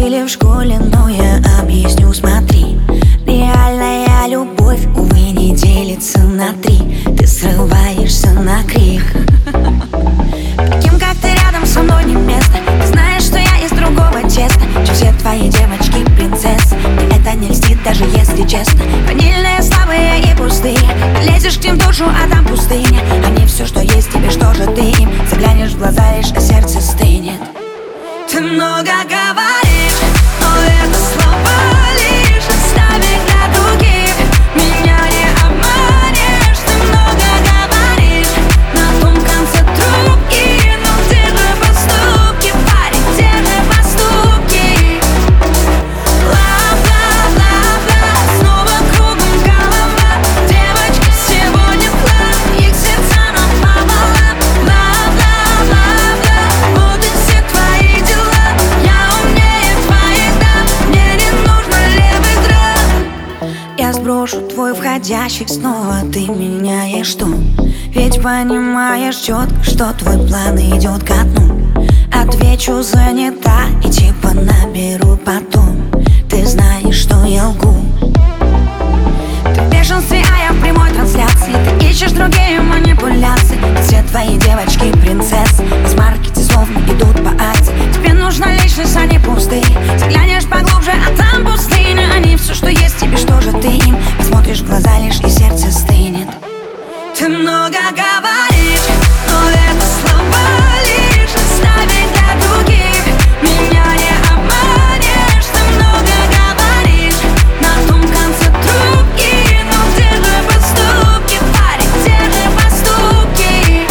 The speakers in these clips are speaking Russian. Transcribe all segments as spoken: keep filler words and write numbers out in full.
учили в школе, но я объясню, смотри. Реальная любовь, увы, не делится на три. Ты срываешься на крик. Таким, как ты, рядом со мной не место. Ты знаешь, что я из другого теста, чем все твои девочки принцессы. Мне это не льстит, даже если честно. Ванильные, слабые и пустые. Ты лезешь к ним в душу, а там пустыня. Они все, что есть тебе, что же ты им? Заглянешь в глаза лишь, а сердце стынет. Ты много говоришь, но это слова лишь. Оставь для других, меня не обманешь. Ты много говоришь, на том конце трубки, но где же поступки, парень, где же поступки? Ла-ла-ла-ла, снова кругом голова. Девочки сегодня в хлам, их сердца напополам. Ла-ла-ла-ла, вот и все твои дела. Я умнее твоих дам, мне не нужно левых драм. Я сброшу твой входящий, снова ты меняешь тон. Ведь понимаешь четко, что твой план идет ко дну. Отвечу, занята, и типа наберу потом. Ты знаешь, что я лгу. Ты в бешенстве, а я в прямой трансляции. Ты ищешь другие манипуляции. Все твои девочки принцессы из маркете словно идут по акции. Тебе нужна личность, а не пустые. Заглянешь поглубже, а там пустыня. Они все, что есть тебе, что же ты им? Посмотришь в глаза лишь, и сердце стынет. Ты много говоришь, но это слова лишь. Оставь для других, меня не обманешь. Ты много говоришь, на том конце трубки, но где же поступки, парень, где же поступки?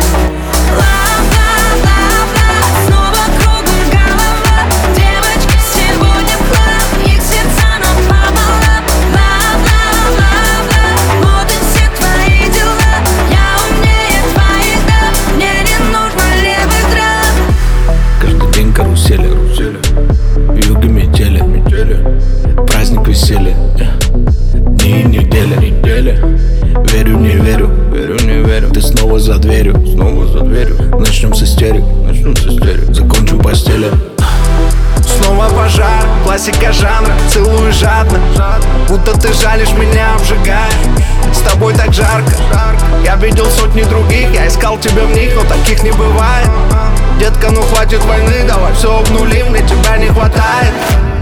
Ла-ла-ла-ла, снова кругом голова. Девочки сегодня в хлам, их сердца напополам. Ла-ла-ла-ла, вот и все твои дела. Я умнее твоих дам, мне не нужно левых драм. Каждый день карусели, юга метели, праздник веселья, дни и недели. Верю, не верю, верю, не верю. Ты снова за дверью, снова за дверью. Начнем с истерик, начнем с истерик. Закончу в постели. Снова пожар, классика жанра, целую жадно. Будто ты жалишь меня, обжигаешь. С тобой так жарко. Я видел сотни других, я искал тебя в них, но таких не бывает. Детка, ну хватит войны, давай все обнулим, мне тебя не хватает.